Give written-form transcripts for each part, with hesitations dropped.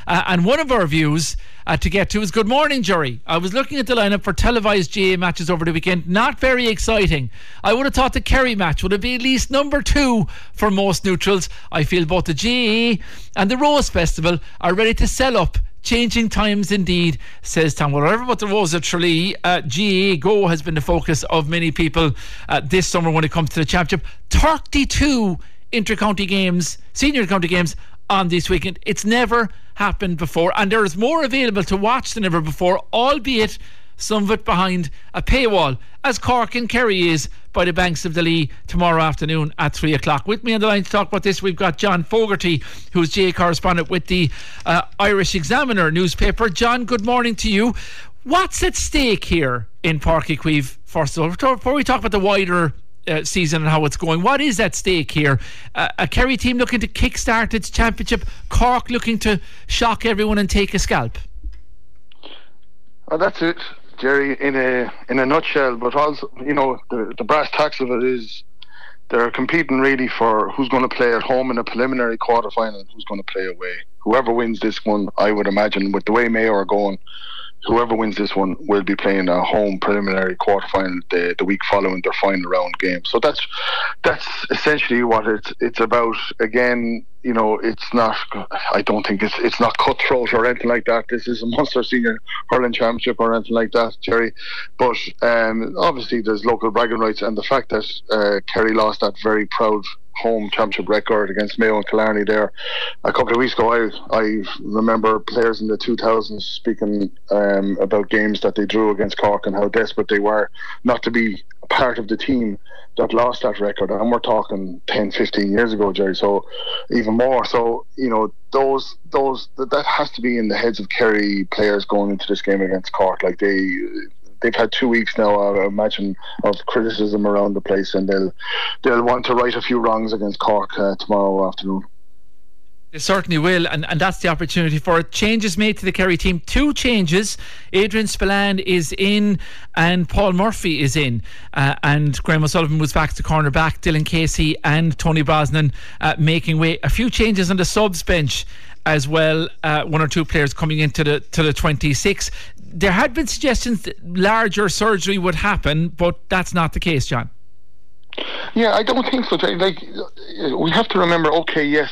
And one of our views to get to is good morning, Jerry. I was looking at the lineup for televised GAA matches over the weekend. Not very exciting. I would have thought the Kerry match would have been at least number 2 for most neutrals. I feel both the GAA and the Rose Festival are ready to sell up. Changing times indeed, says Tom. Whatever about the Rose of Tralee, GAA Go has been the focus of many people this summer when it comes to the championship. 32 inter-county games, senior county games on this weekend. It's never happened before, and there is more available to watch than ever before, albeit some of it behind a paywall, as Cork and Kerry is by the banks of the Lee tomorrow afternoon at 3 o'clock. With me on the line to talk about this, we've got John Fogarty, who's GAA correspondent with the Irish Examiner newspaper. John, good morning to you. What's at stake here in Páirc Uí Chaoimh, first of all, before we talk about the wider season and how it's going? What is at stake here? A Kerry team looking to kickstart its championship, Cork looking to shock everyone and take a scalp? Well, that's it, Jerry, in a nutshell. But also, you know, the brass tacks of it is they're competing really for who's going to play at home in a preliminary quarter-final and who's going to play away. Whoever wins this one, I would imagine, with the way Mayo are going, whoever wins this one will be playing a home preliminary quarter-final the week following their final round game. So that's essentially what it's about. Again, you know, it's not. I don't think it's not cutthroat or anything like that. This is a Munster Senior Hurling Championship or anything like that, Jerry. But obviously, there's local bragging rights, and the fact that Kerry lost that very proud home championship record against Mayo and Killarney there a couple of weeks ago. I remember players in the 2000s speaking about games that they drew against Cork and how desperate they were not to be a part of the team that lost that record, and we're talking 10-15 years ago, Jerry, so even more. So, you know, that has to be in the heads of Kerry players going into this game against Cork. Like they've had 2 weeks now, I imagine, of criticism around the place, and they'll want to right a few wrongs against Cork tomorrow afternoon. They certainly will, and that's the opportunity for it. Changes made to the Kerry team. 2 changes. Adrian Spillane is in and Paul Murphy is in, and Graham O'Sullivan was back to cornerback. Dylan Casey and Tony Brosnan making way. A few changes on the subs bench as well. 1 or 2 players coming into the 26. There had been suggestions that larger surgery would happen, but that's not the case, John. Yeah, I don't think so. Like, we have to remember, okay, yes,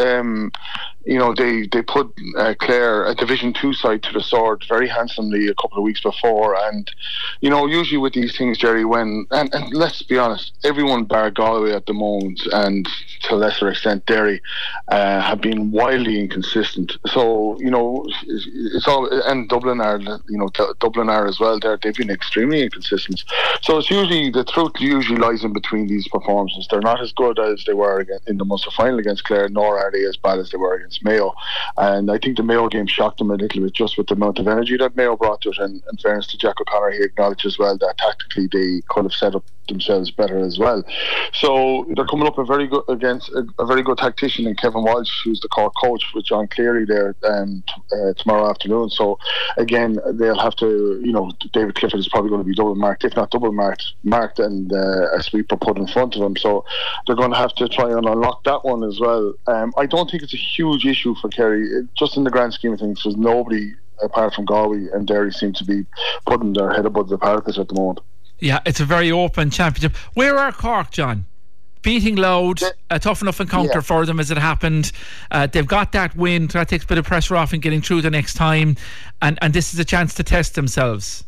you know, they put Clare, a Division 2 side, to the sword very handsomely a couple of weeks before. And, you know, usually with these things, Jerry, and let's be honest, everyone bar Galway at the moment, and to a lesser extent Derry, have been wildly inconsistent. So, you know, it's all, and Dublin are as well. They've been extremely inconsistent. So it's usually, the truth usually lies in between these performances. They're not as good as they were in the Munster final against Clare, nor are they as bad as they were against Mayo. And I think the Mayo game shocked them a little bit, just with the amount of energy that Mayo brought to it. And in fairness to Jack O'Connor, he acknowledged as well that tactically they could have set up themselves better as well. So they're coming up against a very good tactician in Kevin Walsh, who's the Cork coach, with John Cleary there tomorrow afternoon. So again, they'll have to, you know, David Clifford is probably going to be double marked, if not double marked, and a sweeper put in front of him. So they're going to have to try and unlock that one as well. I don't think it's a huge issue for Kerry. Just in the grand scheme of things, there's nobody apart from Galway and Derry seem to be putting their head above the parapet at the moment. Yeah, it's a very open championship. Where are Cork, John? Beating Louth, a tough enough encounter for them as it happened. They've got that win, that takes a bit of pressure off in getting through the next time, and this is a chance to test themselves.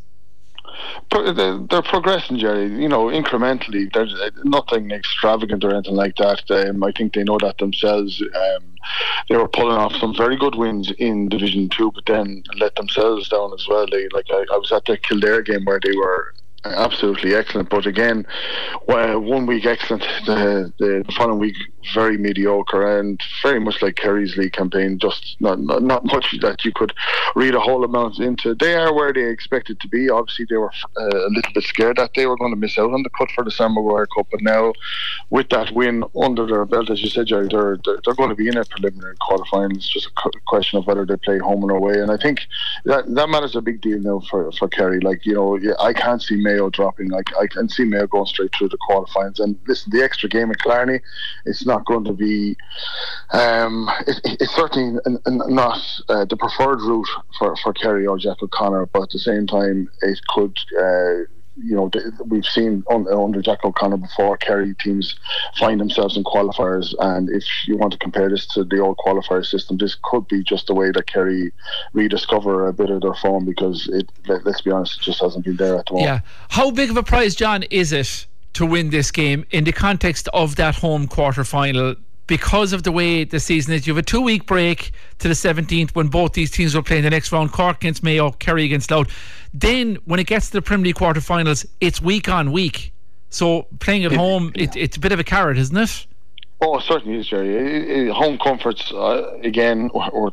They're progressing, Jerry, you know, incrementally. There's nothing extravagant or anything like that. I think they know that themselves. They were pulling off some very good wins in Division 2, but then let themselves down as well. I was at the Kildare game where they were absolutely excellent, but again, 1 week excellent, the following week very mediocre, and very much like Kerry's league campaign, just not much that you could read a whole amount into. They are where they expected to be. Obviously they were a little bit scared that they were going to miss out on the cut for the Sam Maguire Cup, but now with that win under their belt, as you said, Jerry, they're going to be in a preliminary quarter-final. It's just a question of whether they play home and away, and I think that matters a big deal now for Kerry. Like, you know, I can't see Mayo dropping. I can see Mayo going straight through the quarterfinals. And listen, the extra game in Killarney, it's not not going to be. It's certainly not the preferred route for Kerry or Jack O'Connor, but at the same time, it could. We've seen under Jack O'Connor before, Kerry teams find themselves in qualifiers, and if you want to compare this to the old qualifier system, this could be just a way that Kerry rediscover a bit of their form, because let's be honest, it just hasn't been there at the moment. Yeah. How big of a prize, John, is it to win this game in the context of that home quarter-final? Because of the way the season is, you have a 2-week break to the 17th when both these teams will play in the next round. Cork against Mayo, Kerry against Louth. Then when it gets to the Premier League quarter-finals, it's week on week. So playing at home, it's a bit of a carrot, isn't it? Oh, it certainly is, Jerry. Home comforts, again,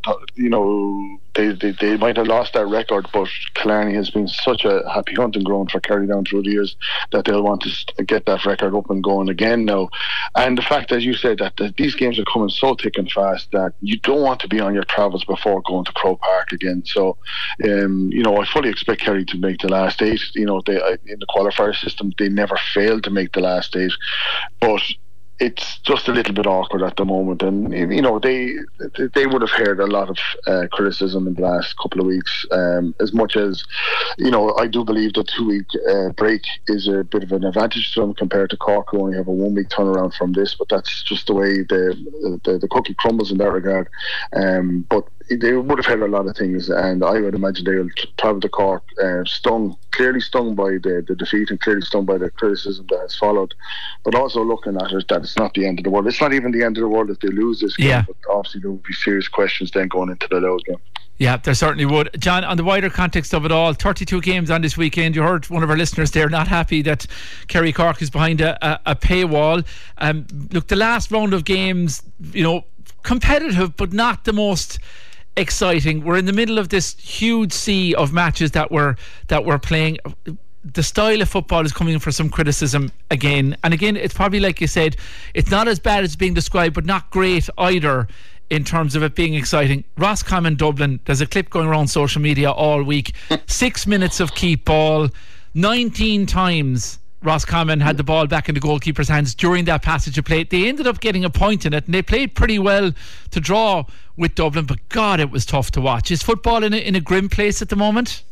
they might have lost that record, but Killarney has been such a happy hunting ground for Kerry down through the years that they'll want to get that record up and going again now. And the fact, as you said, that these games are coming so thick and fast that you don't want to be on your travels before going to Croke Park again. So, I fully expect Kerry to make the last 8. In the qualifier system, they never failed to make the last 8, but it's just a little bit awkward at the moment, and they would have heard a lot of criticism in the last couple of weeks. As much as I do believe the 2-week break is a bit of an advantage to them compared to Cork, who only have a 1-week turnaround from this. But that's just the way the cookie crumbles in that regard. But they would have heard a lot of things, and I would imagine they'll travel to Cork clearly stung by the defeat and clearly stung by the criticism that has followed, but also looking at it that it's not the end of the world. It's not even the end of the world if they lose this game, but obviously there will be serious questions then going into the Louth game. Yeah, there certainly would. John, on the wider context of it all, 32 games on this weekend. You heard one of our listeners there not happy that Kerry Cork is behind a paywall. Look, the last round of games, competitive but not the most exciting. We're in the middle of this huge sea of matches that we're playing. The style of football is coming in for some criticism again, and again it's probably, like you said, it's not as bad as it's being described, but not great either in terms of it being exciting. Roscommon Dublin, there's a clip going around social media all week. 6 minutes of keep ball, 19 times Roscommon had the ball back in the goalkeeper's hands during that passage of play. They ended up getting a point in it, and they played pretty well to draw with Dublin, but God, it was tough to watch. Is football in a grim place at the moment?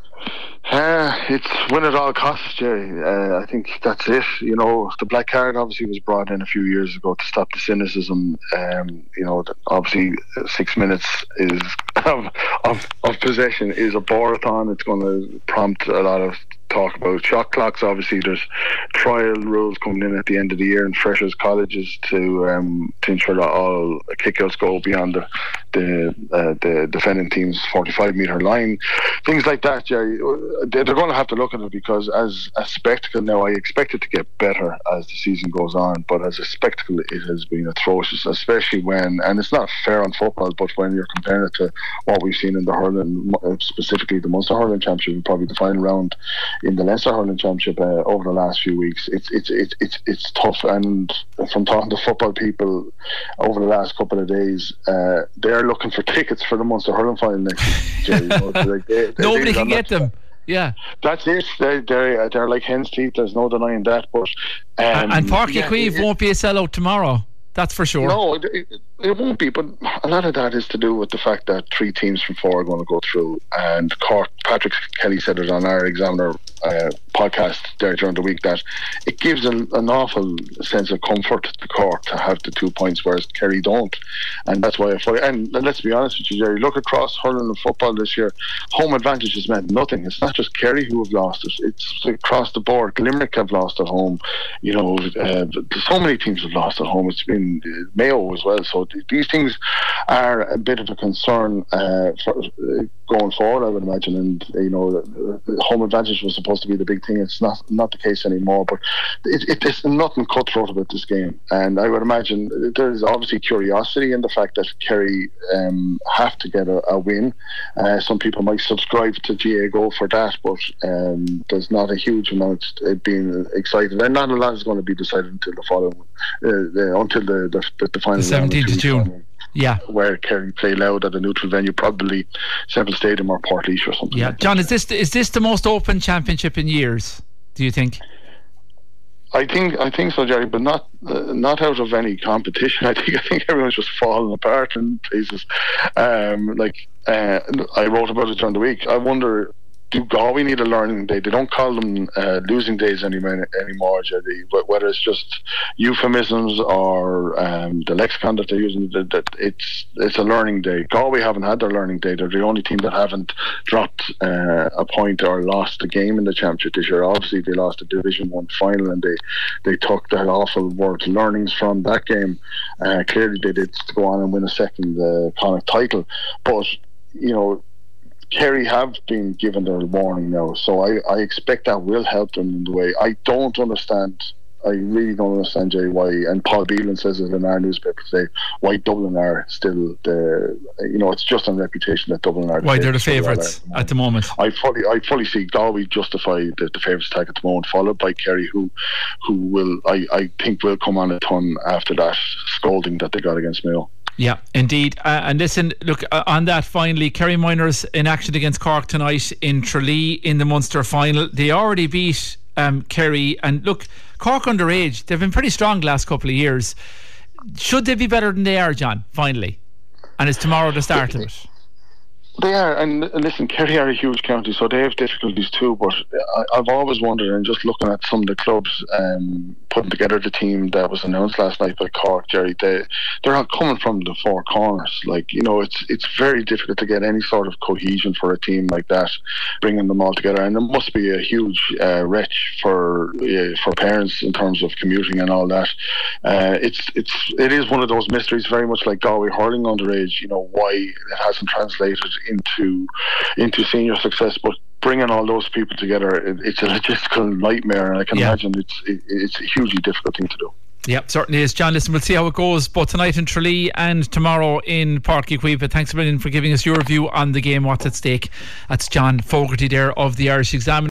It's win at all costs, Jerry. I think that's it. The black card obviously was brought in a few years ago to stop the cynicism. Obviously 6 minutes is of possession is a barathon. It's going to prompt a lot of talk about shot clocks. Obviously there's trial rules coming in at the end of the year in freshers colleges to ensure that all kickouts go beyond the defending team's 45-metre line, things like that, Jerry. They're going to have to look at it, because as a spectacle now, I expect it to get better as the season goes on, but as a spectacle it has been atrocious, especially when, and it's not fair on football, but when you're comparing it to what we've seen in the hurling, specifically the Munster Hurling Championship and probably the final round in the Leinster Hurling Championship over the last few weeks, it's tough. And from talking to football people over the last couple of days, they're looking for tickets for the Munster Hurling final next year. Nobody can get them. Yeah, that's it. They're like hen's teeth. There's no denying that. But and Páirc Uí Chaoimh won't be a sellout tomorrow. That's for sure. No, it won't be, but a lot of that is to do with the fact that 3 teams from 4 are going to go through, and Cork, Patrick Kelly said it on our Examiner podcast there during the week, that it gives an awful sense of comfort to Cork to have the 2 points, whereas Kerry don't. And that's why and let's be honest with you, Jerry, look across hurling and football this year, home advantage has meant nothing. It's not just Kerry who have lost it, it's across the board. Limerick have lost at home, so many teams have lost at home. It's been Mayo as well, so these things are a bit of a concern for going forward, I would imagine. And the home advantage was supposed to be the big thing. It's not the case anymore, but it's nothing cutthroat about this game. And I would imagine there's obviously curiosity in the fact that Kerry have to get a win. Some people might subscribe to GA Go for that, but there's not a huge amount being excited, and not a lot is going to be decided until the following until the final, the 17th of June. Yeah, where Kerry play Louth at a neutral venue, probably Semple Stadium or Portlaoise or something. Yeah, like John, that. is this the most open championship in years, do you think? I think so, Jerry, but not out of any competition. I think everyone's just falling apart in places. I wrote about it during the week. I wonder, do Galway need a learning day? They don't call them losing days anymore, Jerry. Whether it's just euphemisms or the lexicon that they're using, that it's a learning day. Galway haven't had their learning day. They're the only team that haven't dropped a point or lost a game in the championship this year. Obviously, they lost the Division 1 final, and they took that awful word learnings from that game. Clearly, they did go on and win a second Connacht title, but Kerry have been given their warning now, so I expect that will help them in the way. I really don't understand, Jay, why, and Paul Beelan says it in our newspaper today, why Dublin are still it's just on reputation that Dublin are why they're the favourites at the moment. I fully see Galway justify the favourites tag at the moment, followed by Kerry, who will I think will come on a ton after that scolding that they got against Mayo. Yeah, indeed. And listen, look, on that, finally, Kerry Miners in action against Cork tonight in Tralee in the Munster final. They already beat Kerry, and look, Cork underage, they've been pretty strong the last couple of years. Should they be better than they are, John, finally? And is tomorrow the start of it? They are, and listen, Kerry are a huge county, so they have difficulties too, but I've always wondered, and just looking at some of the clubs putting together the team that was announced last night by Cork, Jerry, they're not coming from the four corners. It's very difficult to get any sort of cohesion for a team like that, bringing them all together, and it must be a huge wrench for parents in terms of commuting and all that. It is one of those mysteries, very much like Galway hurling underage, why it hasn't translated into senior success, but bringing all those people together, it's a logistical nightmare, and I can imagine it's a hugely difficult thing to do. Yep, certainly is, John. Listen, we'll see how it goes both tonight in Tralee and tomorrow in Páirc Uí Chaoimh. Thanks a million for giving us your view on the game, what's at stake. That's John Fogarty there of the Irish Examiner.